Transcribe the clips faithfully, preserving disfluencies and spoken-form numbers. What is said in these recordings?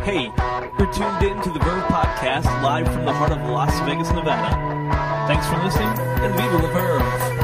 Hey, you're tuned in to the Verve Podcast live from the heart of Las Vegas, Nevada. Thanks for listening, and viva la Verve!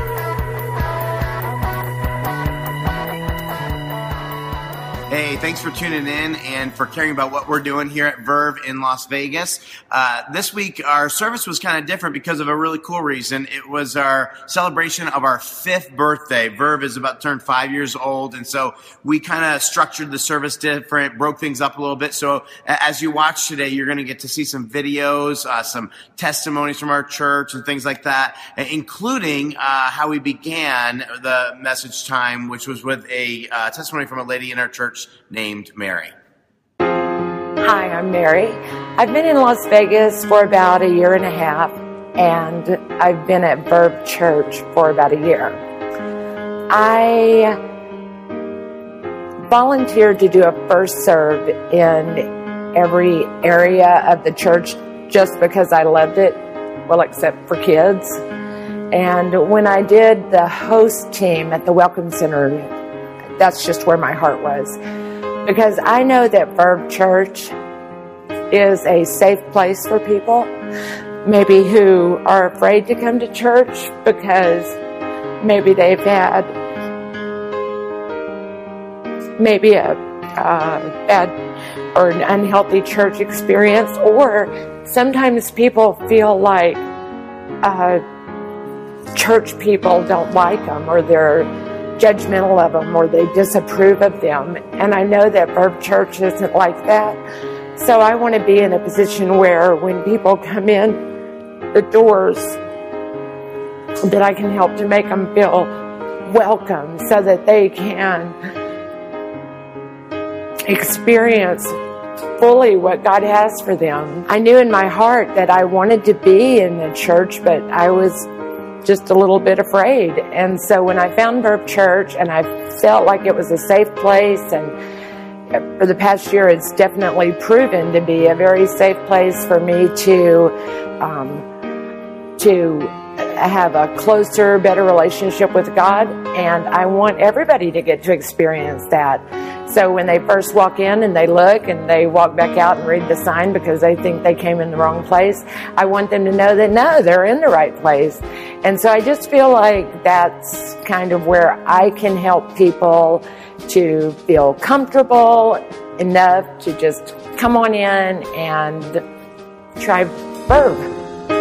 Hey, thanks for tuning in and for caring about what we're doing here at Verve in Las Vegas. Uh, this week, our service was kind of different because of a really cool reason. It was our celebration of our fifth birthday. Verve is about to turn five years old, and so we kind of structured the service different, broke things up a little bit. So as you watch today, you're going to get to see some videos, uh, some testimonies from our church and things like that, including uh, how we began the message time, which was with a uh, testimony from a lady in our church named Mary. Hi, I'm Mary. I've been in Las Vegas for about a year and a half, and I've been at Verve Church for about a year. I volunteered to do a first serve in every area of the church just because I loved it, well, except for kids. And when I did the host team at the Welcome Center, that's just where my heart was. Because I know that Verve Church is a safe place for people, maybe who are afraid to come to church because maybe they've had maybe a uh, bad or an unhealthy church experience, or sometimes people feel like uh, church people don't like them, or they're judgmental of them, or they disapprove of them. And I know that Verve Church isn't like that. So I want to be in a position where when people come in the doors, that I can help to make them feel welcome so that they can experience fully what God has for them. I knew in my heart that I wanted to be in the church, but I was just a little bit afraid. And so when I found Verve Church and I felt like it was a safe place, and for the past year it's definitely proven to be a very safe place for me to um, to have a closer, better relationship with God. And I want everybody to get to experience that. So when they first walk in and they look and they walk back out and read the sign because they think they came in the wrong place, I want them to know that no, they're in the right place. And so I just feel like that's kind of where I can help people to feel comfortable enough to just come on in and try Verve.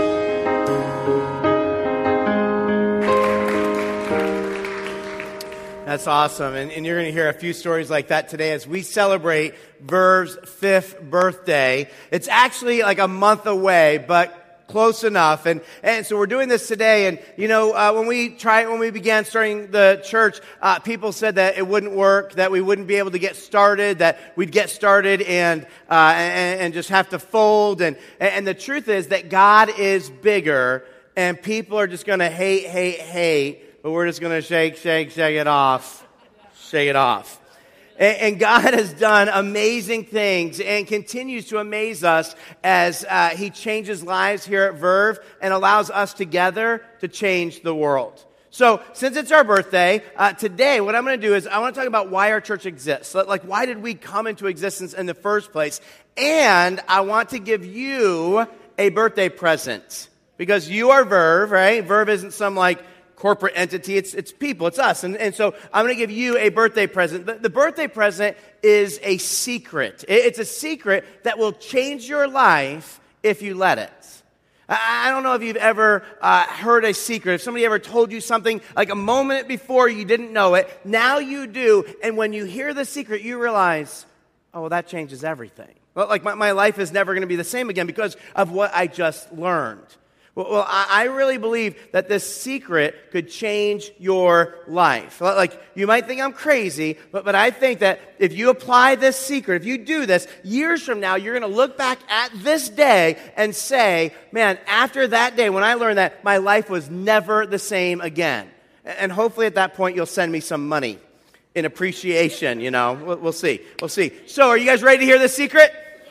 That's awesome. And, and you're going to hear a few stories like that today as we celebrate Verve's fifth birthday. It's actually like a month away, but close enough. And, and so we're doing this today. And, you know, uh, when we tried, when we began starting the church, uh, people said that it wouldn't work, that we wouldn't be able to get started, that we'd get started and, uh, and, and just have to fold. And, and the truth is that God is bigger, and people are just going to hate, hate, hate. But we're just going to shake, shake, shake it off. Shake it off. And, and God has done amazing things and continues to amaze us as uh, He changes lives here at Verve and allows us together to change the world. So, since it's our birthday, uh, today what I'm going to do is I want to talk about why our church exists. Like, why did we come into existence in the first place? And I want to give you a birthday present. Because you are Verve, right? Verve isn't some, like, corporate entity. It's it's people. It's us. And, and so I'm going to give you a birthday present. The, the birthday present is a secret. It, it's a secret that will change your life if you let it. I, I don't know if you've ever uh, heard a secret. If somebody ever told you something like a moment before you didn't know it, now you do. And when you hear the secret, you realize, oh, well, that changes everything. Well, like my, my life is never going to be the same again because of what I just learned. Well, well, I really believe that this secret could change your life. Like, you might think I'm crazy, but, but I think that if you apply this secret, if you do this, years from now, you're going to look back at this day and say, man, after that day, when I learned that, my life was never the same again. And hopefully at that point, you'll send me some money in appreciation, you know. We'll, we'll see. We'll see. So, are you guys ready to hear this secret?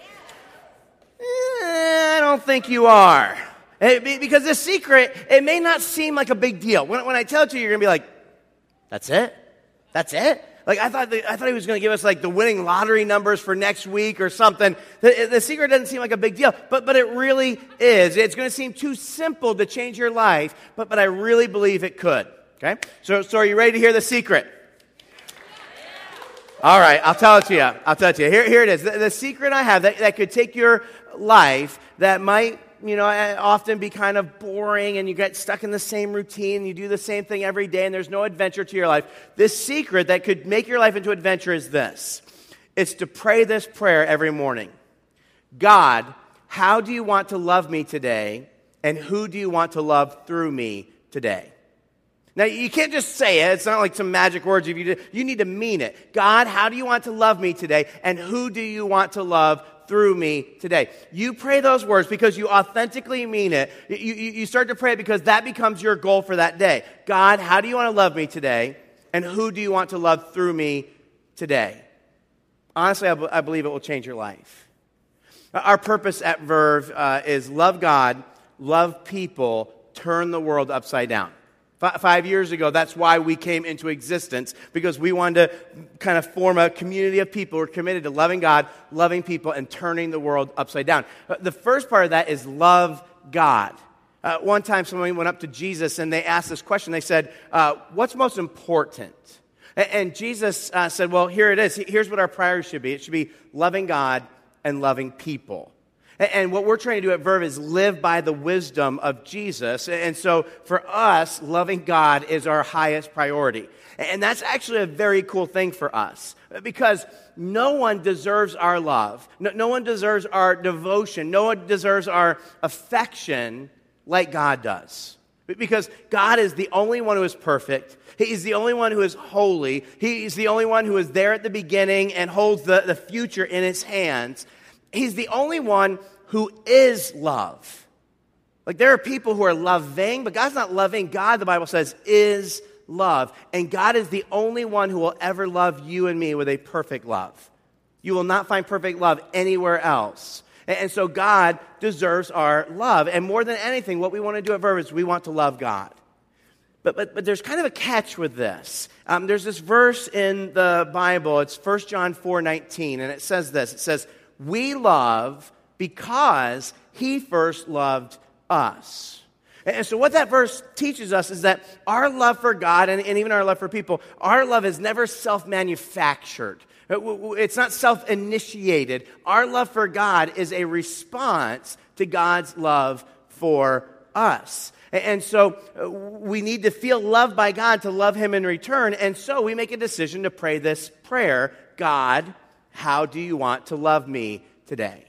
Yeah. Eh, I don't think you are. Because this secret, it may not seem like a big deal. When, when I tell it to you, you're going to be like, that's it? That's it? Like, I thought the, I thought he was going to give us, like, the winning lottery numbers for next week or something. The, the secret doesn't seem like a big deal, but, but it really is. It's going to seem too simple to change your life, but, but I really believe it could, okay? So, so are you ready to hear the secret? All right, I'll tell it to you. I'll tell it to you. Here, here it is. The, the secret I have that, that could take your life that might, you know, often be kind of boring and you get stuck in the same routine, you do the same thing every day and there's no adventure to your life. This secret that could make your life into adventure is this. It's to pray this prayer every morning. God, how do you want to love me today? And who do you want to love through me today? Now, you can't just say it. It's not like some magic words. If you, do, you need to mean it. God, how do you want to love me today? And who do you want to love through me today? You pray those words because you authentically mean it. You, you, you start to pray it because that becomes your goal for that day. God, how do you want to love me today? And who do you want to love through me today? Honestly, I, b- I believe it will change your life. Our purpose at Verve uh, is love God, love people, turn the world upside down. Five years ago, that's why we came into existence, because we wanted to kind of form a community of people who are committed to loving God, loving people, and turning the world upside down. The first part of that is love God. Uh, one time, someone went up to Jesus and they asked this question. They said, uh, what's most important? And, and Jesus uh, said, well, here it is. Here's what our priority should be. It should be loving God and loving people. And what we're trying to do at Verve is live by the wisdom of Jesus. And so for us, loving God is our highest priority. And that's actually a very cool thing for us, because no one deserves our love. No, no one deserves our devotion. No one deserves our affection like God does. Because God is the only one who is perfect. He's the only one who is holy. He's the only one who is there at the beginning and holds the, the future in his hands. He's the only one who is love. Like, there are people who are loving, but God's not loving. God, the Bible says, is love. And God is the only one who will ever love you and me with a perfect love. You will not find perfect love anywhere else. And, and so God deserves our love. And more than anything, what we want to do at Verve is we want to love God. But, but, but there's kind of a catch with this. Um, there's this verse in the Bible. It's First John four nineteen, and it says this. It says, we love because he first loved us. And so what that verse teaches us is that our love for God and, and even our love for people, our love is never self-manufactured. It's not self-initiated. Our love for God is a response to God's love for us. And so we need to feel loved by God to love him in return. And so we make a decision to pray this prayer: God, how do you want to love me today?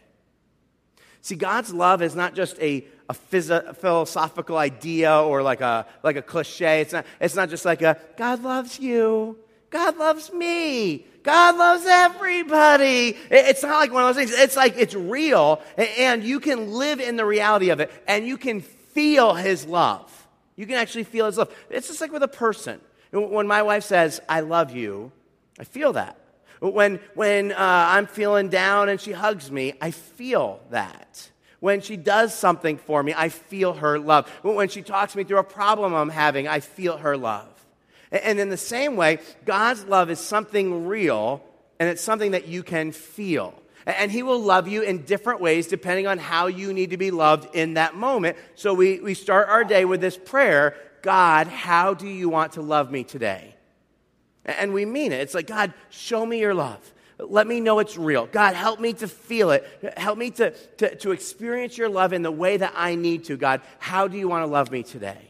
See, God's love is not just a, a phys- philosophical idea or like a like a cliche. It's not, it's not just like a, God loves you, God loves me, God loves everybody. It, it's not like one of those things. It's like it's real, and you can live in the reality of it, and you can feel his love. You can actually feel his love. It's just like with a person. When my wife says, I love you, I feel that. When, when uh, I'm feeling down and she hugs me, I feel that. When she does something for me, I feel her love. When she talks me through a problem I'm having, I feel her love. And in the same way, God's love is something real, and it's something that you can feel. And he will love you in different ways depending on how you need to be loved in that moment. So we, we start our day with this prayer: God, how do you want to love me today? And we mean it. It's like, God, show me your love. Let me know it's real. God, help me to feel it. Help me to, to, to experience your love in the way that I need to. God, how do you want to love me today?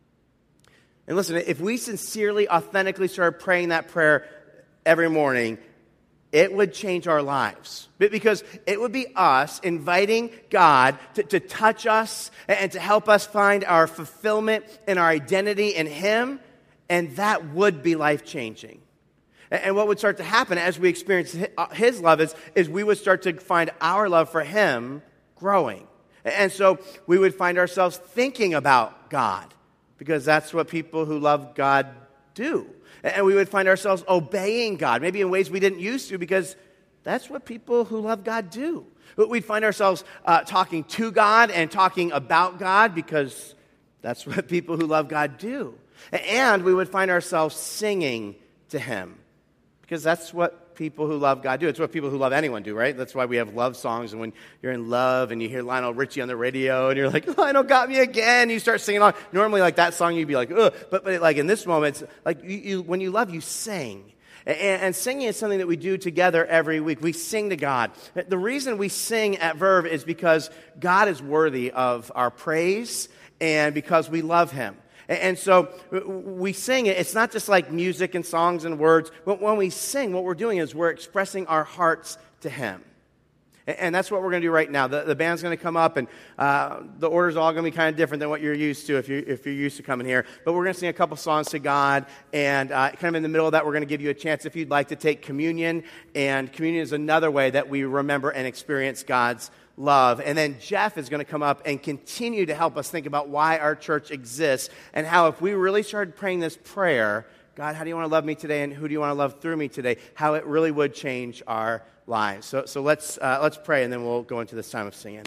And listen, if we sincerely, authentically started praying that prayer every morning, it would change our lives. Because it would be us inviting God to, to touch us and to help us find our fulfillment and our identity in him. And that would be life-changing. And what would start to happen as we experience his love is, is we would start to find our love for him growing. And so we would find ourselves thinking about God, because that's what people who love God do. And we would find ourselves obeying God, maybe in ways we didn't used to, because that's what people who love God do. We'd find ourselves uh, talking to God and talking about God, because that's what people who love God do. And we would find ourselves singing to him. Because that's what people who love God do. It's what people who love anyone do, right? That's why we have love songs. And when you're in love and you hear Lionel Richie on the radio and you're like, Lionel got me again, you start singing along. Normally, like that song, you'd be like, ugh. But, but like in this moment, it's like you, you, when you love, you sing. And, and singing is something that we do together every week. We sing to God. The reason we sing at Verve is because God is worthy of our praise and because we love Him. And so we sing it. It's not just like music and songs and words. But when we sing, what we're doing is we're expressing our hearts to Him. And that's what we're going to do right now. The, the band's going to come up, and uh, the order's all going to be kind of different than what you're used to if you're, if you're used to coming here. But we're going to sing a couple songs to God, and uh, kind of in the middle of that, we're going to give you a chance if you'd like to take communion. And communion is another way that we remember and experience God's love. And then Jeff is going to come up and continue to help us think about why our church exists and how if we really started praying this prayer, God, how do you want to love me today and who do you want to love through me today, how it really would change our lives. So, so let's uh, let's pray and then we'll go into this time of singing.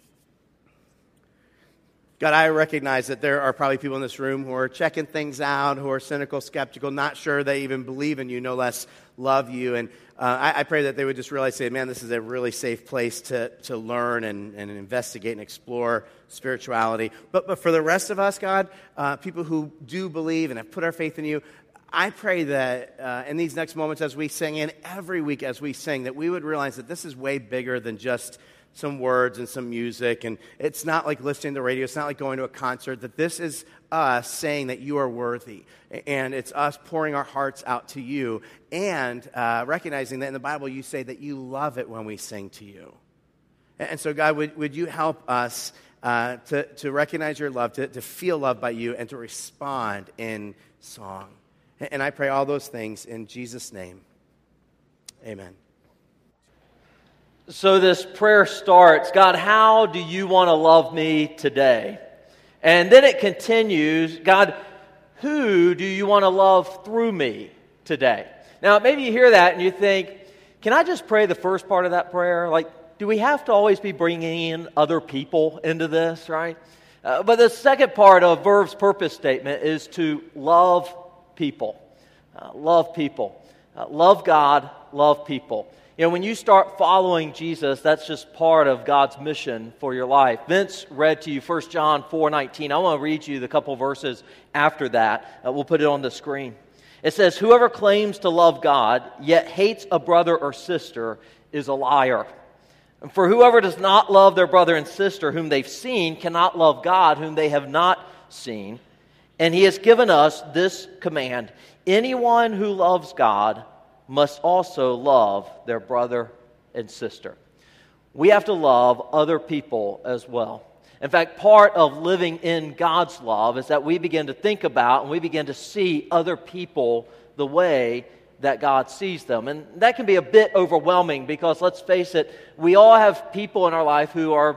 God, I recognize that there are probably people in this room who are checking things out, who are cynical, skeptical, not sure they even believe in you, no less love you. And uh, I, I pray that they would just realize, say, man, this is a really safe place to, to learn and, and investigate and explore spirituality. But, but for the rest of us, God, uh, people who do believe and have put our faith in you, I pray that uh, in these next moments as we sing, and every week as we sing, that we would realize that this is way bigger than just some words and some music, and it's not like listening to the radio, it's not like going to a concert, that this is us saying that you are worthy, and it's us pouring our hearts out to you, and uh, recognizing that in the Bible you say that you love it when we sing to you. And so God, would, would you help us uh, to, to recognize your love, to, to feel loved by you, and to respond in song. And I pray all those things in Jesus' name. Amen. So this prayer starts, God, how do you want to love me today? And then it continues, God, who do you want to love through me today? Now, maybe you hear that and you think, can I just pray the first part of that prayer? Like, do we have to always be bringing in other people into this, right? Uh, but the second part of Verve's purpose statement is to love people. Uh, love people. Uh, love God, love people. You know, when you start following Jesus, that's just part of God's mission for your life. Vince read to you First John four nineteen. I want to read you the couple verses after that. Uh, we'll put it on the screen. It says, whoever claims to love God, yet hates a brother or sister, is a liar. And for whoever does not love their brother and sister whom they've seen cannot love God whom they have not seen. And He has given us this command, anyone who loves God must also love their brother and sister. We have to love other people as well. In fact, part of living in God's love is that we begin to think about and we begin to see other people the way that God sees them. And that can be a bit overwhelming because, let's face it, we all have people in our life who are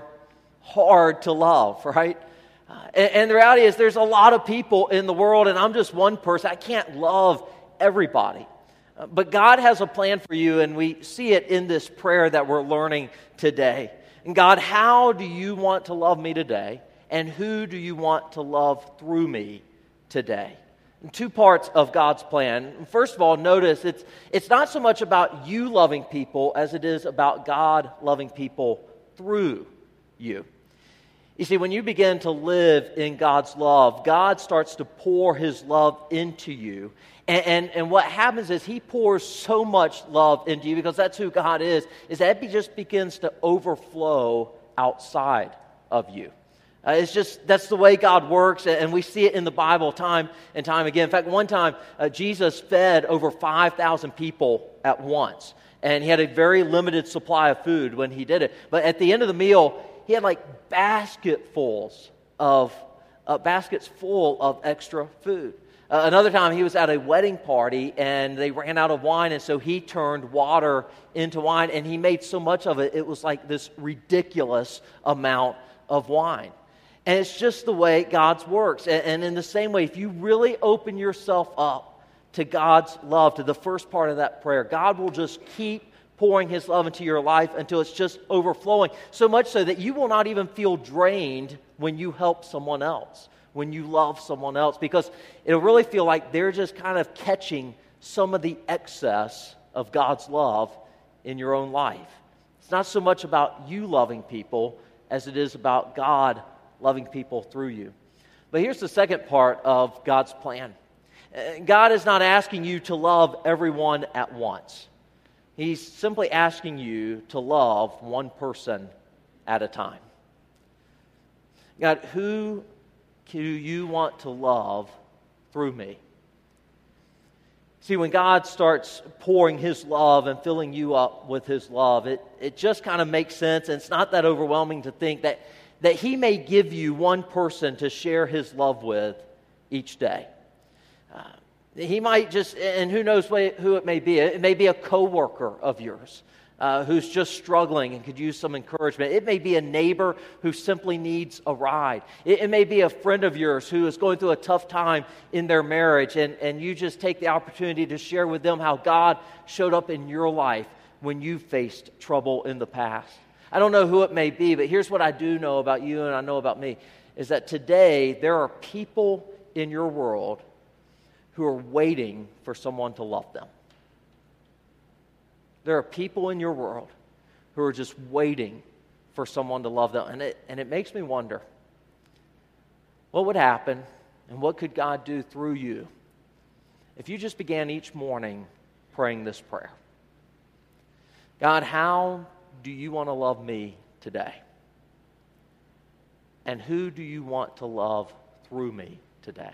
hard to love, right? Uh, and, and the reality is there's a lot of people in the world, and I'm just one person. I can't love everybody. But God has a plan for you, and we see it in this prayer that we're learning today. And God, how do you want to love me today? And who do you want to love through me today? And two parts of God's plan. First of all, notice it's, it's not so much about you loving people as it is about God loving people through you. You see, when you begin to live in God's love, God starts to pour His love into you. And, and, and what happens is He pours so much love into you, because that's who God is, is that it just begins to overflow outside of you. Uh, it's just, that's the way God works, and we see it in the Bible time and time again. In fact, one time, uh, Jesus fed over five thousand people at once, and He had a very limited supply of food when He did it. But at the end of the meal, He had like basketfuls of, uh, baskets full of extra food. Uh, another time, He was at a wedding party, and they ran out of wine, and so He turned water into wine, and He made so much of it, it was like this ridiculous amount of wine. And it's just the way God's works. And, and in the same way, if you really open yourself up to God's love, to the first part of that prayer, God will just keep pouring His love into your life until it's just overflowing, so much so that you will not even feel drained when you help someone else, when you love someone else, because it'll really feel like they're just kind of catching some of the excess of God's love in your own life. It's not so much about you loving people as it is about God loving people through you. But here's the second part of God's plan. God is not asking you to love everyone at once. He's simply asking you to love one person at a time. God, who do you want to love through me? See, when God starts pouring His love and filling you up with His love, it, it just kind of makes sense, and it's not that overwhelming to think that, that He may give you one person to share His love with each day. Uh, he might just, and who knows who it may be. It may be a coworker of yours uh, who's just struggling and could use some encouragement. It may be a neighbor who simply needs a ride. It, it may be a friend of yours who is going through a tough time in their marriage, and, and you just take the opportunity to share with them how God showed up in your life when you faced trouble in the past. I don't know who it may be, but here's what I do know about you and I know about me, is that today there are people in your world who are waiting for someone to love them. There are people in your world who are just waiting for someone to love them. And it, and it makes me wonder, what would happen and what could God do through you if you just began each morning praying this prayer? God, how do you want to love me today? And who do you want to love through me today?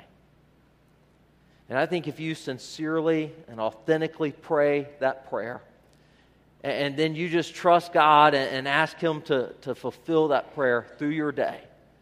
And I think if you sincerely and authentically pray that prayer, and then you just trust God and ask Him to, to fulfill that prayer through your day,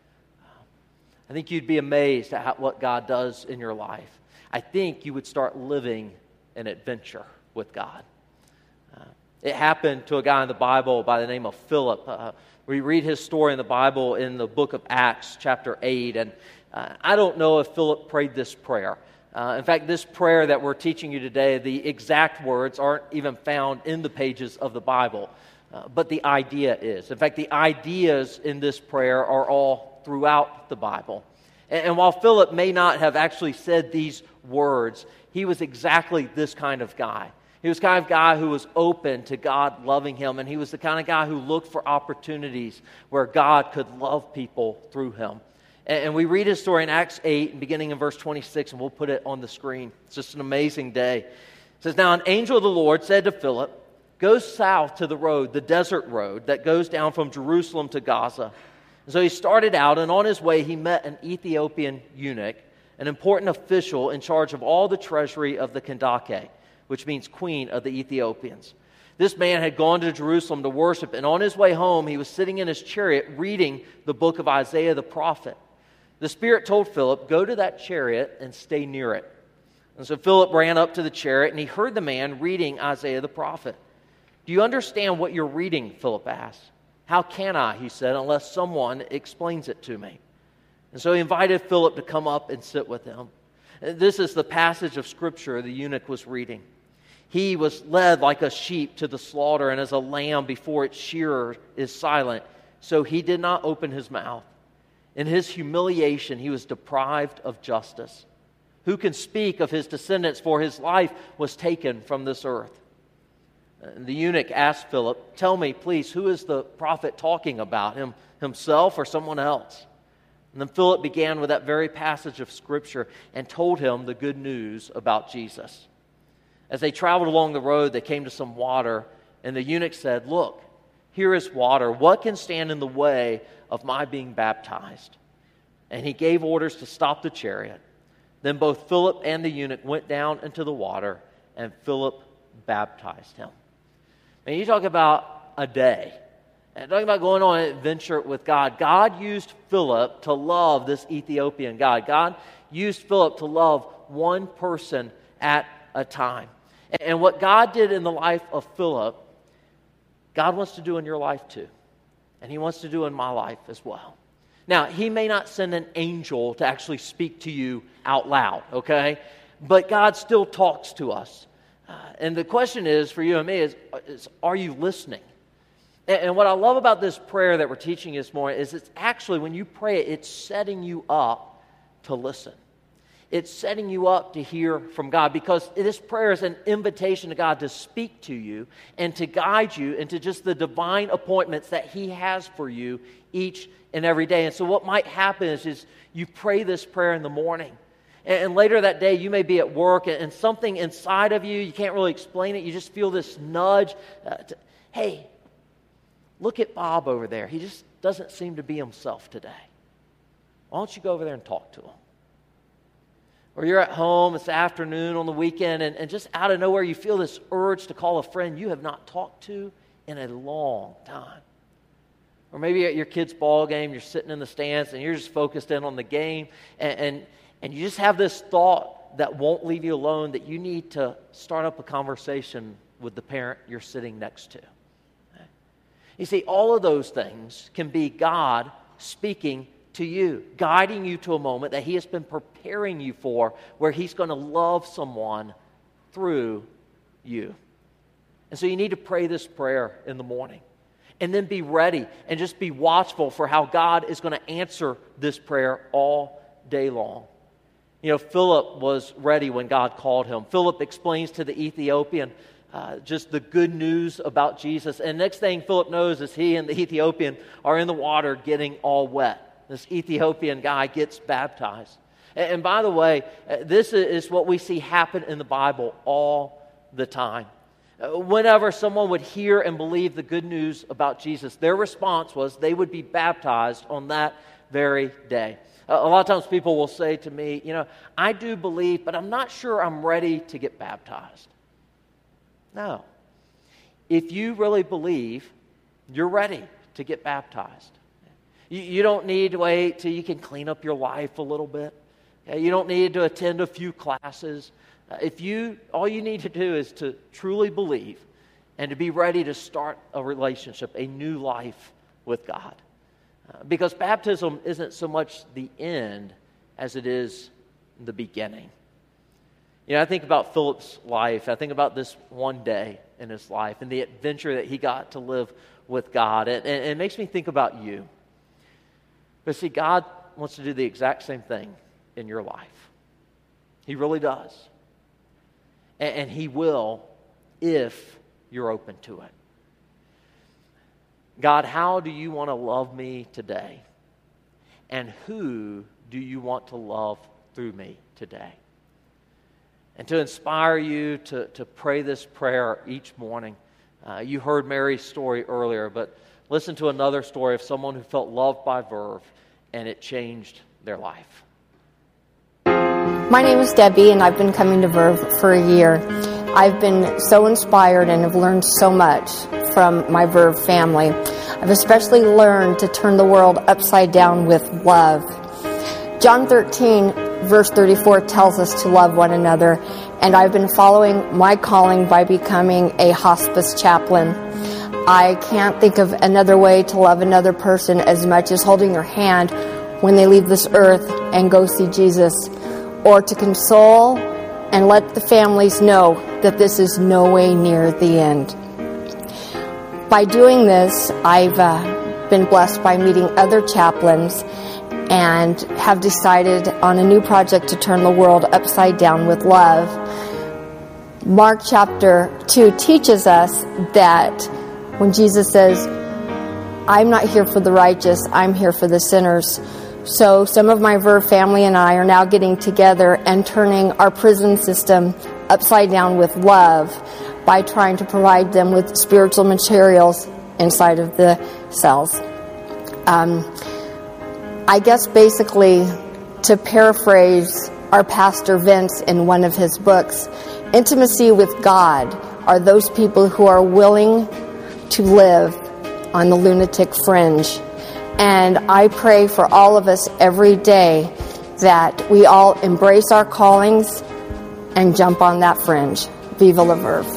I think you'd be amazed at how, what God does in your life. I think you would start living an adventure with God. Uh, it happened to a guy in the Bible by the name of Philip. Uh, we read his story in the Bible in the book of Acts, chapter eight. And uh, I don't know if Philip prayed this prayer. Uh, in fact, this prayer that we're teaching you today, the exact words aren't even found in the pages of the Bible, uh, but the idea is. In fact, the ideas in this prayer are all throughout the Bible. And, and while Philip may not have actually said these words, he was exactly this kind of guy. He was the kind of guy who was open to God loving him, and he was the kind of guy who looked for opportunities where God could love people through him. And we read his story in Acts eight, beginning in verse twenty-six, and we'll put it on the screen. It's just an amazing day. It says, "Now an angel of the Lord said to Philip, 'Go south to the road, the desert road, that goes down from Jerusalem to Gaza.' And so he started out, and on his way he met an Ethiopian eunuch, an important official in charge of all the treasury of the Kandake, which means queen of the Ethiopians. This man had gone to Jerusalem to worship, and on his way home he was sitting in his chariot reading the book of Isaiah the prophet. The Spirit told Philip, 'Go to that chariot and stay near it.' And so Philip ran up to the chariot, and he heard the man reading Isaiah the prophet. 'Do you understand what you're reading?' Philip asked. 'How can I,' he said, 'unless someone explains it to me?' And so he invited Philip to come up and sit with him. This is the passage of Scripture the eunuch was reading. 'He was led like a sheep to the slaughter, and as a lamb before its shearer is silent, so he did not open his mouth. In his humiliation, he was deprived of justice. Who can speak of his descendants, for his life was taken from this earth?' And the eunuch asked Philip, 'Tell me, please, who is the prophet talking about, him himself or someone else?' And then Philip began with that very passage of Scripture and told him the good news about Jesus. As they traveled along the road, they came to some water, and the eunuch said, 'Look, here is water. What can stand in the way of my being baptized?' And he gave orders to stop the chariot. Then both Philip and the eunuch went down into the water, and Philip baptized him." And you talk about a day. And talking about going on an adventure with God. God used Philip to love this Ethiopian guy. God used Philip to love one person at a time. And what God did in the life of Philip, God wants to do in your life too. And He wants to do in my life as well. Now, He may not send an angel to actually speak to you out loud, okay? But God still talks to us. Uh, and the question is, for you and me, is, is are you listening? And, and what I love about this prayer that we're teaching this morning is it's actually, when you pray it, it's setting you up to listen. it's setting you up to hear from God, because this prayer is an invitation to God to speak to you and to guide you into just the divine appointments that He has for you each and every day. And so what might happen is, is you pray this prayer in the morning, and, and later that day you may be at work, and, and something inside of you, you can't really explain it, you just feel this nudge, uh, to, hey, look at Bob over there. He just doesn't seem to be himself today. Why don't you go over there and talk to him? Or you're at home, it's afternoon on the weekend, and, and just out of nowhere you feel this urge to call a friend you have not talked to in a long time. Or maybe at your kid's ball game, you're sitting in the stands and you're just focused in on the game, and, and, and you just have this thought that won't leave you alone, that you need to start up a conversation with the parent you're sitting next to. You see, all of those things can be God speaking to you, guiding you to a moment that He has been preparing you for, where He's going to love someone through you. And so you need to pray this prayer in the morning, and then be ready and just be watchful for how God is going to answer this prayer all day long. You know, Philip was ready when God called him. Philip explains to the Ethiopian Uh, just the good news about Jesus. And next thing Philip knows is he and the Ethiopian are in the water getting all wet. This Ethiopian guy gets baptized. And, and by the way, uh, this is what we see happen in the Bible all the time. Uh, whenever someone would hear and believe the good news about Jesus, their response was they would be baptized on that very day. Uh, a lot of times people will say to me, you know, I do believe, but I'm not sure I'm ready to get baptized. No. If you really believe, you're ready to get baptized. You, you don't need to wait till you can clean up your life a little bit. You don't need to attend a few classes. Uh, if you, all you need to do is to truly believe and to be ready to start a relationship, a new life with God. Uh, because baptism isn't so much the end as it is the beginning. You know, I think about Philip's life. I think about this one day in his life and the adventure that he got to live with God. And, and it makes me think about you. But see, God wants to do the exact same thing in your life. He really does. And, and He will if you're open to it. God, how do you want to love me today? And who do you want to love through me today? And to inspire you to, to pray this prayer each morning. Uh, you heard Mary's story earlier, but listen to another story of someone who felt loved by Verve, and it changed their life. My name is Debbie, and I've been coming to Verve for a year. I've been so inspired and have learned so much from my Verve family. I've especially learned to turn the world upside down with love. John thirteen verse thirty-four tells us to love one another, and I've been following my calling by becoming a hospice chaplain. I can't think of another way to love another person as much as holding their hand when they leave this earth and go see Jesus, or to console and let the families know that this is no way near the end. By doing this, I've uh, been blessed by meeting other chaplains and have decided on a new project to turn the world upside down with love. Mark chapter two teaches us that when Jesus says, I'm not here for the righteous, I'm here for the sinners. So some of my Verve family and I are now getting together and turning our prison system upside down with love by trying to provide them with spiritual materials inside of the cells. Um, I guess basically, to paraphrase our pastor Vince in one of his books, intimacy with God are those people who are willing to live on the lunatic fringe. And I pray for all of us every day that we all embrace our callings and jump on that fringe. Viva la Verve.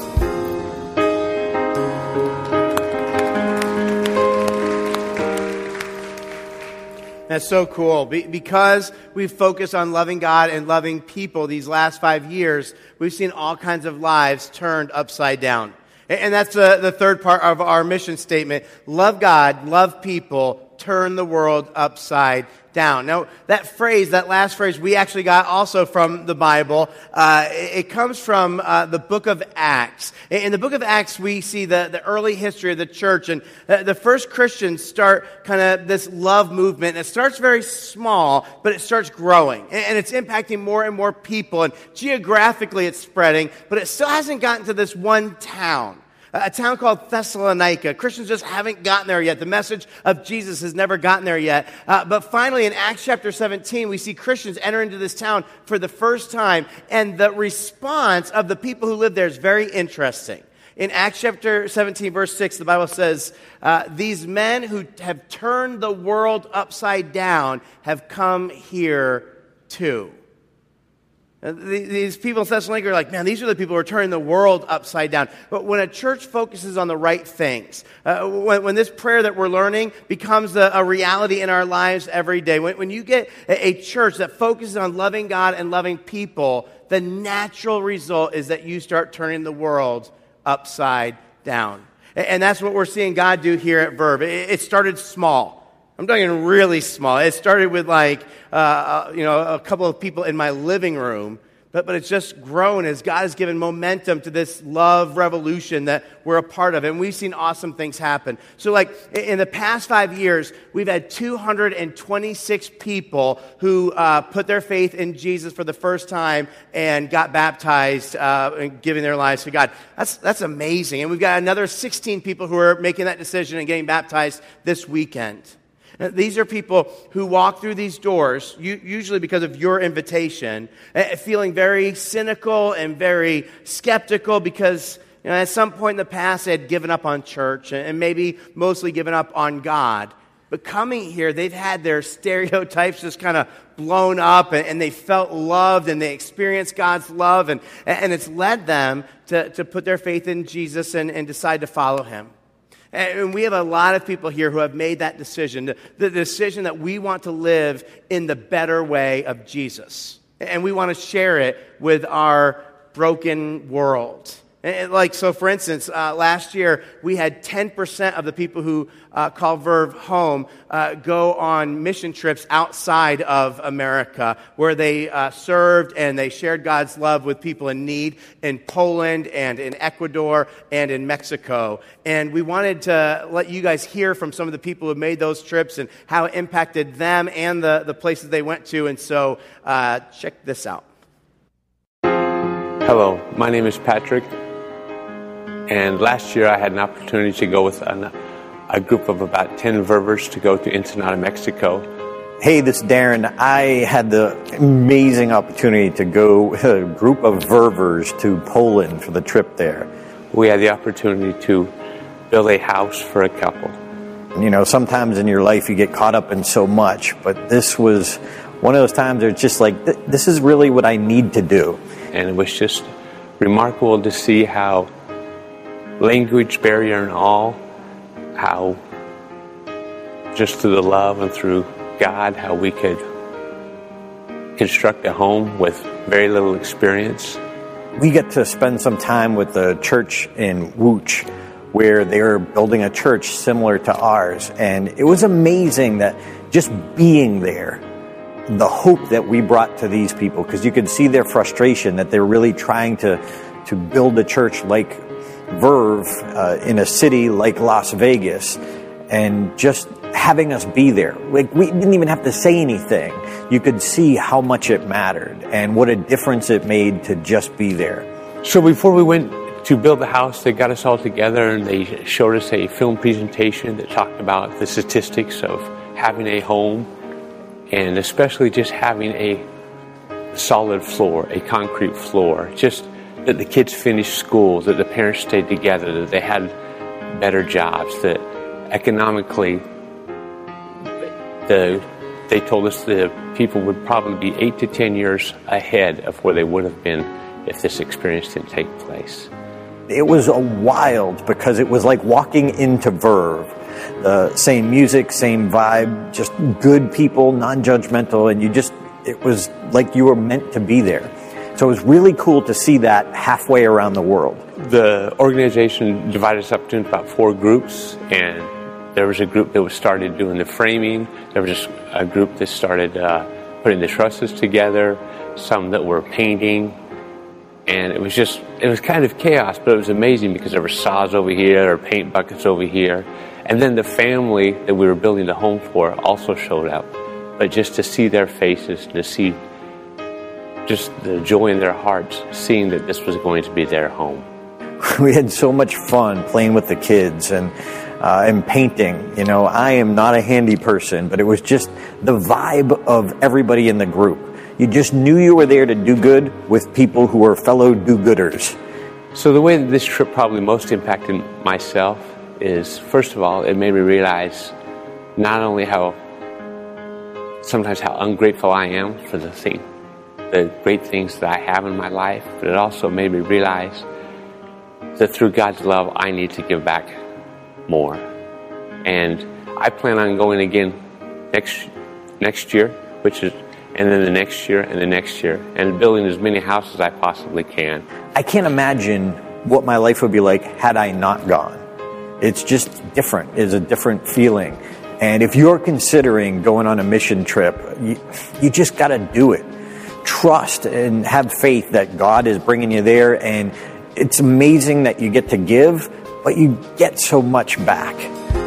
That's so cool. Be- because we've focused on loving God and loving people these last five years, we've seen all kinds of lives turned upside down. And, and that's the, the third part of our mission statement. Love God, love people, turn the world upside down. Now, that phrase, that last phrase, we actually got also from the Bible. Uh, it, it comes from uh, the book of Acts. In the book of Acts, we see the, the early history of the church, and uh, the first Christians start kind of this love movement. It starts very small, but it starts growing, and, and it's impacting more and more people, and geographically it's spreading, but it still hasn't gotten to this one town. A town called Thessalonica. Christians just haven't gotten there yet. The message of Jesus has never gotten there yet. Uh, but finally, in Acts chapter seventeen, we see Christians enter into this town for the first time. And the response of the people who live there is very interesting. In Acts chapter seventeen, verse six, the Bible says, uh, these men who have turned the world upside down have come here too. These people in Thessalonica are like, man, these are the people who are turning the world upside down. But when a church focuses on the right things, uh, when, when this prayer that we're learning becomes a, a reality in our lives every day, when, when you get a, a church that focuses on loving God and loving people, the natural result is that you start turning the world upside down. And, and that's what we're seeing God do here at Verve. It, it started small. I'm talking really small. It started with like, uh, you know, a couple of people in my living room, but, but it's just grown as God has given momentum to this love revolution that we're a part of. And we've seen awesome things happen. So like in the past five years, we've had two hundred twenty-six people who uh, put their faith in Jesus for the first time and got baptized uh, and giving their lives to God. That's, that's amazing. And we've got another sixteen people who are making that decision and getting baptized this weekend. These are people who walk through these doors, usually because of your invitation, feeling very cynical and very skeptical because, you know, at some point in the past they had given up on church and maybe mostly given up on God. But coming here, they've had their stereotypes just kind of blown up and they felt loved and they experienced God's love and, and it's led them to, to put their faith in Jesus and, and decide to follow Him. And we have a lot of people here who have made that decision, the, the decision that we want to live in the better way of Jesus. And we want to share it with our broken world. And like, so for instance, uh, last year we had ten percent of the people who uh, call Verve home uh, go on mission trips outside of America where they uh, served and they shared God's love with people in need in Poland and in Ecuador and in Mexico. And we wanted to let you guys hear from some of the people who made those trips and how it impacted them and the, the places they went to. And so uh, check this out. Hello, my name is Patrick. And last year I had an opportunity to go with an, a group of about ten Ververs to go to Ensenada, Mexico. Hey, this is Darren. I had the amazing opportunity to go with a group of Ververs to Poland for the trip there. We had the opportunity to build a house for a couple. You know, sometimes in your life you get caught up in so much, but this was one of those times where it's just like, this is really what I need to do. And it was just remarkable to see how language barrier and all, how just through the love and through God, how we could construct a home with very little experience. We get to spend some time with the church in Łódź, where they were building a church similar to ours. And it was amazing that just being there, the hope that we brought to these people, because you could see their frustration that they're really trying to, to build a church like Verve uh, in a city like Las Vegas, and just having us be there. Like, we didn't even have to say anything. You could see how much it mattered and what a difference it made to just be there. So before we went to build the house, they got us all together and they showed us a film presentation that talked about the statistics of having a home and especially just having a solid floor, a concrete floor. Just that the kids finished school, that the parents stayed together, that they had better jobs, that economically the they told us the people would probably be eight to ten years ahead of where they would have been if this experience didn't take place. It was a wild because it was like walking into Verve. The same music, same vibe, just good people, non-judgmental, and you just, it was like you were meant to be there. So it was really cool to see that halfway around the world. The organization divided us up into about four groups, and there was a group that was started doing the framing. There was just a group that started uh, putting the trusses together, some that were painting. And it was just, it was kind of chaos, but it was amazing because there were saws over here, there were paint buckets over here. And then the family that we were building the home for also showed up. But just to see their faces, to see just the joy in their hearts, seeing that this was going to be their home. We had so much fun playing with the kids and uh, and painting. You know, I am not a handy person, but it was just the vibe of everybody in the group. You just knew you were there to do good with people who were fellow do-gooders. So the way that this trip probably most impacted myself is, first of all, it made me realize not only how, sometimes how ungrateful I am for the thing, the great things that I have in my life, but it also made me realize that through God's love, I need to give back more. And I plan on going again next next year, which is, and then the next year and the next year, and building as many houses as I possibly can. I can't imagine what my life would be like had I not gone. It's just different. It's a different feeling. And if you're considering going on a mission trip, you, you just got to do it. Trust and have faith that God is bringing you there, and it's amazing that you get to give, but you get so much back.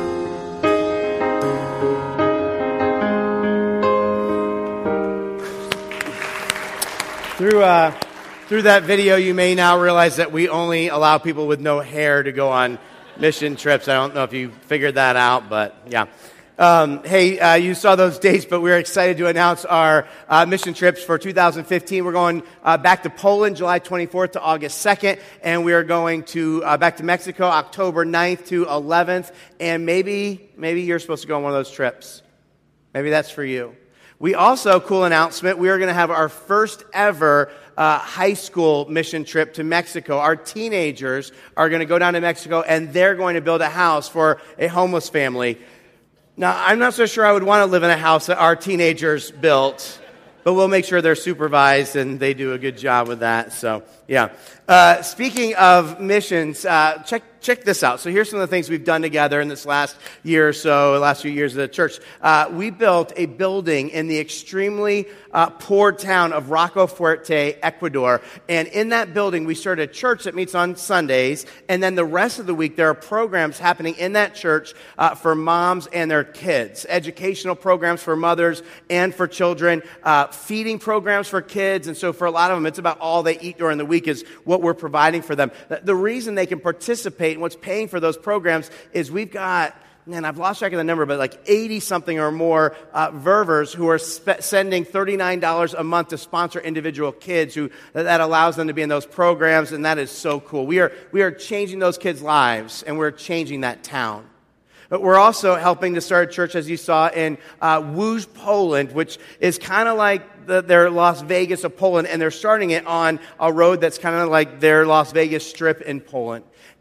Through uh, through that video, you may now realize that we only allow people with no hair to go on mission trips. I don't know if you figured that out, but yeah. Um, hey, uh, you saw those dates, but we're excited to announce our uh, mission trips for two thousand fifteen. We're going uh, back to Poland, July twenty-fourth to August second, and we are going to uh, back to Mexico, October ninth to eleventh. And maybe, maybe you're supposed to go on one of those trips. Maybe that's for you. We also, cool announcement, we are going to have our first ever uh, high school mission trip to Mexico. Our teenagers are going to go down to Mexico, and they're going to build a house for a homeless family. Now, I'm not so sure I would want to live in a house that our teenagers built, but we'll make sure they're supervised and they do a good job with that. So, yeah. Uh, speaking of missions, uh, check check this out. So here's some of the things we've done together in this last year or so, the last few years of the church. Uh, we built a building in the extremely uh, poor town of Roco Fuerte, Ecuador. And in that building, we started a church that meets on Sundays. And then the rest of the week, there are programs happening in that church uh, for moms and their kids. Educational programs for mothers and for children. Uh, feeding programs for kids. And so for a lot of them, it's about all they eat during the week is what we're providing for them. The reason they can participate and what's paying for those programs is we've got, man, I've lost track of the number, but like eighty-something or more uh, Ververs who are spe- sending thirty-nine dollars a month to sponsor individual kids who that allows them to be in those programs, and that is so cool. We are we are changing those kids' lives, and we're changing that town. But we're also helping to start a church, as you saw, in uh, Łódź, Poland, which is kind of like the, their Las Vegas of Poland, and they're starting it on a road that's kind of like their Las Vegas Strip in Poland.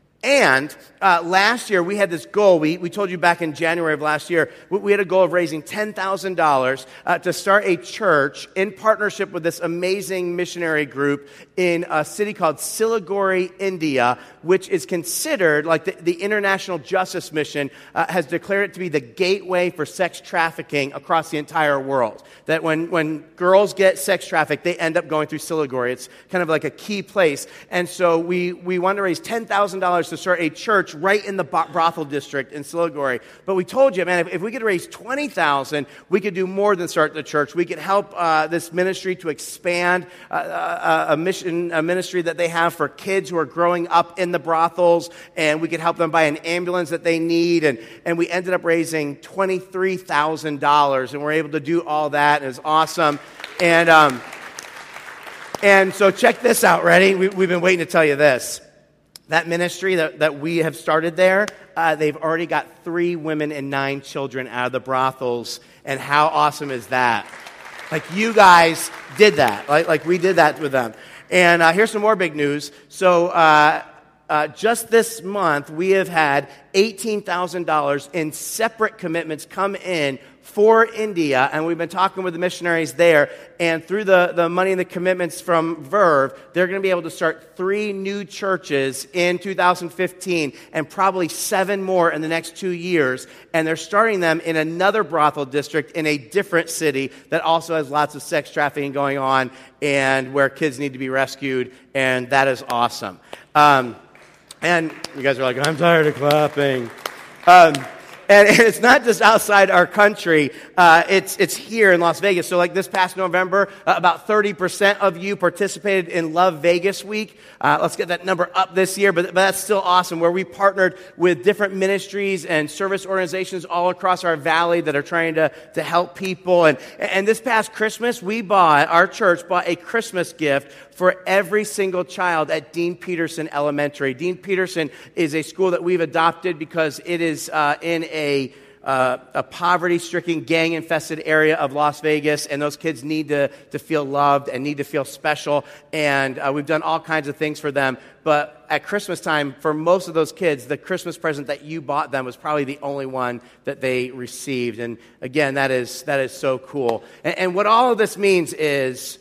And uh, last year, we had this goal. We, we told you back in January of last year, we, we had a goal of raising ten thousand dollars uh, to start a church in partnership with this amazing missionary group in a city called Siliguri, India, which is considered, like the, the International Justice Mission uh, has declared it to be the gateway for sex trafficking across the entire world. That when, when girls get sex trafficked, they end up going through Siliguri. It's kind of like a key place. And so we, we wanted to raise ten thousand dollars to start a church right in the brothel district in Siliguri. But we told you, man, if, if we could raise twenty thousand dollars, we could do more than start the church. We could help uh, this ministry to expand uh, a, a mission, a ministry that they have for kids who are growing up in the brothels, and we could help them buy an ambulance that they need. And, and we ended up raising twenty-three thousand dollars, and we're able to do all that, and it was awesome. And um, and so check this out. Ready? We, we've been waiting to tell you this. That ministry that, that we have started there, uh, they've already got three women and nine children out of the brothels. And how awesome is that? Like, you guys did that. Like, like we did that with them. And uh, here's some more big news. So uh, uh, just this month, we have had eighteen thousand dollars in separate commitments come in for India, and we've been talking with the missionaries there, and through the, the money and the commitments from Verve, they're going to be able to start three new churches in two thousand fifteen, and probably seven more in the next two years, and they're starting them in another brothel district in a different city that also has lots of sex trafficking going on, and where kids need to be rescued, and that is awesome. Um, and you guys are like, I'm tired of clapping. Um, And it's not just outside our country, uh, it's it's here in Las Vegas. So like this past November, uh, about thirty percent of you participated in Love Vegas Week. Uh, let's get that number up this year, but, but that's still awesome, where we partnered with different ministries and service organizations all across our valley that are trying to, to help people. And, and this past Christmas, we bought, our church bought a Christmas gift for every single child at Dean Peterson Elementary. Dean Peterson is a school that we've adopted because it is uh, in a uh, a poverty-stricken, gang-infested area of Las Vegas, and those kids need to, to feel loved and need to feel special, and uh, we've done all kinds of things for them. But at Christmas time, for most of those kids, the Christmas present that you bought them was probably the only one that they received. And again, that is that is so cool. And, and what all of this means is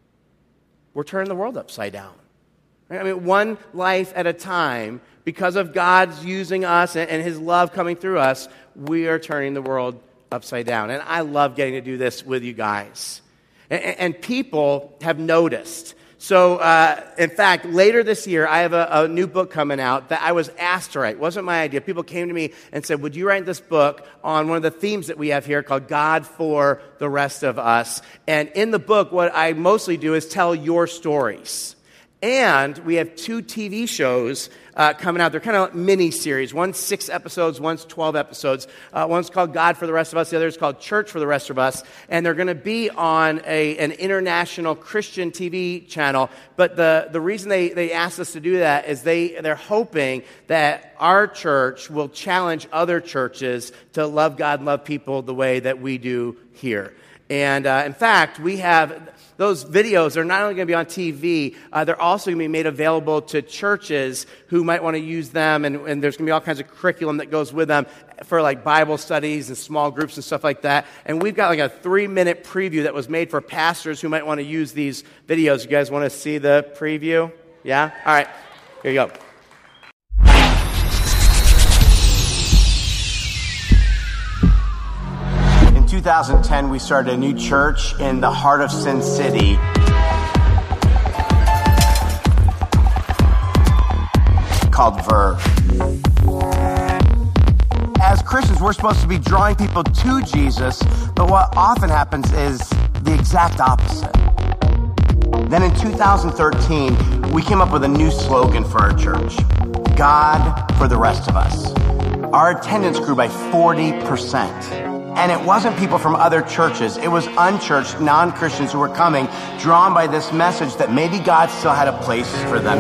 we're turning the world upside down. I mean, one life at a time, because of God's using us and, and His love coming through us, we are turning the world upside down. And I love getting to do this with you guys. And, and people have noticed. So, uh, in fact, later this year, I have a, a new book coming out that I was asked to write. It wasn't my idea. People came to me and said, would you write this book on one of the themes that we have here called God for the Rest of Us? And in the book, what I mostly do is tell your stories. And we have two T V shows uh, coming out. They're kind of mini-series. One's six episodes, one's twelve episodes. Uh, one's called God for the Rest of Us. The other is called Church for the Rest of Us. And they're going to be on a, an international Christian T V channel. But the, the reason they, they asked us to do that is they, they're hoping that our church will challenge other churches to love God and love people the way that we do here. And uh, in fact, we have... those videos are not only going to be on T V, uh, they're also going to be made available to churches who might want to use them, and, and there's going to be all kinds of curriculum that goes with them for like Bible studies and small groups and stuff like that. And we've got like a three-minute preview that was made for pastors who might want to use these videos. You guys want to see the preview? Yeah? All right. Here you go. In two thousand ten, we started a new church in the heart of Sin City. Called Verve. As Christians, we're supposed to be drawing people to Jesus, but what often happens is the exact opposite. Then in two thousand thirteen, we came up with a new slogan for our church: God for the Rest of Us. Our attendance grew by forty percent. And it wasn't people from other churches. It was unchurched, non-Christians who were coming, drawn by this message that maybe God still had a place for them.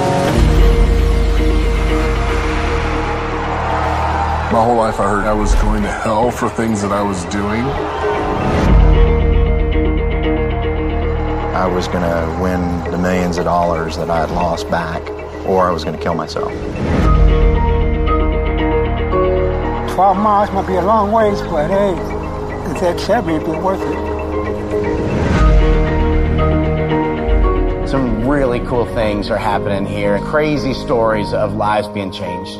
My whole life I heard I was going to hell for things that I was doing. I was going to win the millions of dollars that I had lost back, or I was going to kill myself. twelve miles might be a long ways, but hey, if that seven, it'd be worth it. Some really cool things are happening here. Crazy stories of lives being changed.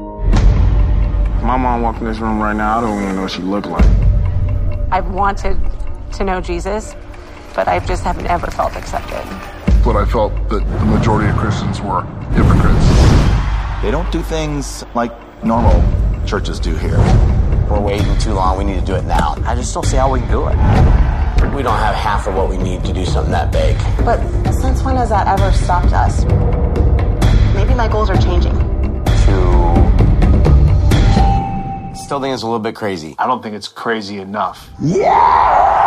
My mom walked in this room right now, I don't even know what she looked like. I've wanted to know Jesus, but I just haven't ever felt accepted. But I felt that the majority of Christians were hypocrites. They don't do things like normal churches do here. We're waiting too long. We need to do it now. I just don't see how we can do it. We don't have half of what we need to do something that big. But since when has that ever stopped us? Maybe my goals are changing. To... Still think it's a little bit crazy. I don't think it's crazy enough. Yeah!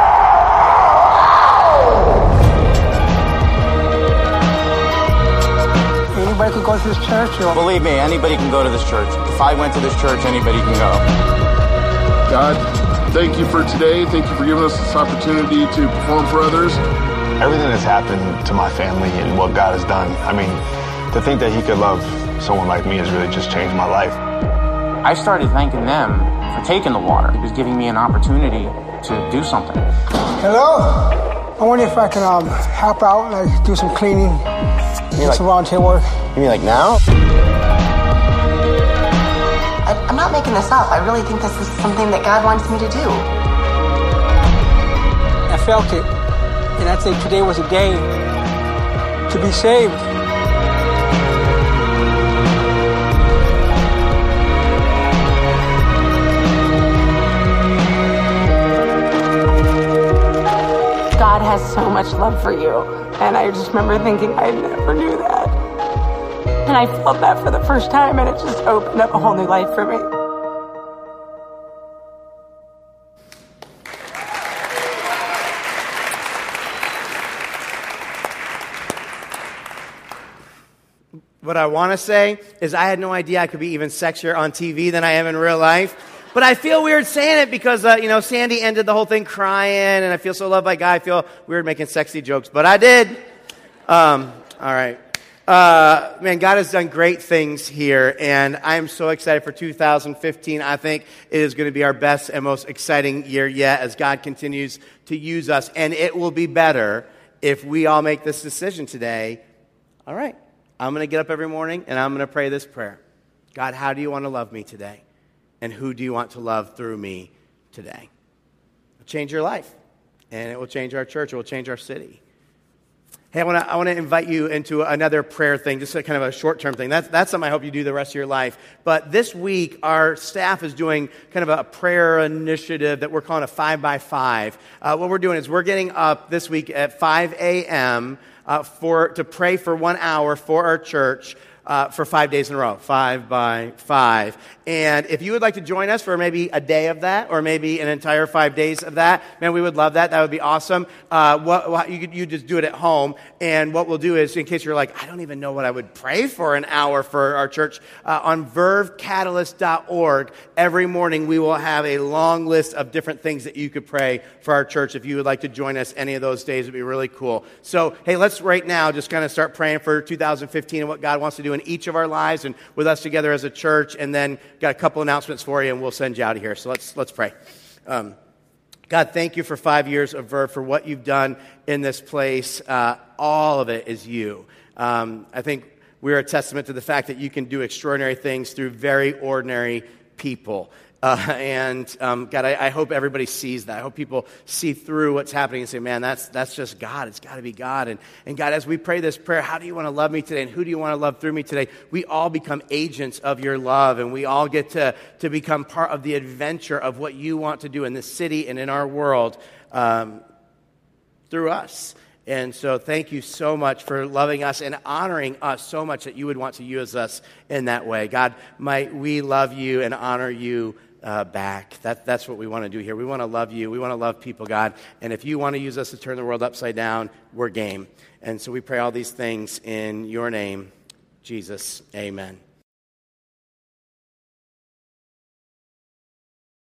Anybody could go to this church? Or... Believe me, anybody can go to this church. If I went to this church, anybody can go. God, thank you for today. Thank you for giving us this opportunity to perform for others. Everything that's happened to my family and what God has done, I mean, to think that He could love someone like me has really just changed my life. I started thanking them for taking the water. He was giving me an opportunity to do something. Hello? I wonder if I can um, help out, like do some cleaning, do like, some volunteer work. You mean like now? I, I'm not making this up. I really think this is something that God wants me to do. I felt it, and I think today was a day to be saved. God has so much love for you. And I just remember thinking, I never knew that. And I felt that for the first time, and it just opened up a whole new life for me. What I want to say is I had no idea I could be even sexier on T V than I am in real life. But I feel weird saying it because, uh, you know, Sandy ended the whole thing crying, and I feel so loved by God. I feel weird making sexy jokes, but I did. Um, all right. Uh, man, God has done great things here, and I am so excited for two thousand fifteen. I think it is going to be our best and most exciting year yet as God continues to use us, and it will be better if we all make this decision today. All right, I'm going to get up every morning, and I'm going to pray this prayer. God, how do you want to love me today? And who do you want to love through me today? It'll change your life, and it will change our church. It will change our city. Hey, I want to I want to invite you into another prayer thing, just a kind of a short-term thing. That's, that's something I hope you do the rest of your life. But this week, our staff is doing kind of a prayer initiative that we're calling a five by five. Uh, what we're doing is we're getting up this week at five a.m. Uh, for to pray for one hour for our church. Uh, for five days in a row, five by five. And if you would like to join us for maybe a day of that, or maybe an entire five days of that, man, we would love that. That would be awesome. Uh, what, what you could you just do it at home. And what we'll do is, in case you're like, I don't even know what I would pray for an hour for our church, uh, on verve catalyst dot org, every morning we will have a long list of different things that you could pray for our church. If you would like to join us any of those days, it'd be really cool. So, hey, let's right now just kind of start praying for two thousand fifteen and what God wants to do in each of our lives and with us together as a church, and then got a couple announcements for you, and we'll send you out of here. So let's let's pray. Um, God, thank you for five years of Verve, for what you've done in this place. Uh, all of it is you. Um, I think we're a testament to the fact that you can do extraordinary things through very ordinary people. Uh, and um, God, I, I hope everybody sees that. I hope people see through what's happening and say, man, that's that's just God. It's got to be God. And, and God, as we pray this prayer, how do you want to love me today? And who do you want to love through me today? We all become agents of your love, and we all get to, to become part of the adventure of what you want to do in this city and in our world um, through us. And so thank you so much for loving us and honoring us so much that you would want to use us in that way. God, might we love you and honor you Uh, back. That, that's what we want to do here. We want to love you. We want to love people, God. And if you want to use us to turn the world upside down, we're game. And so we pray all these things in your name, Jesus. Amen.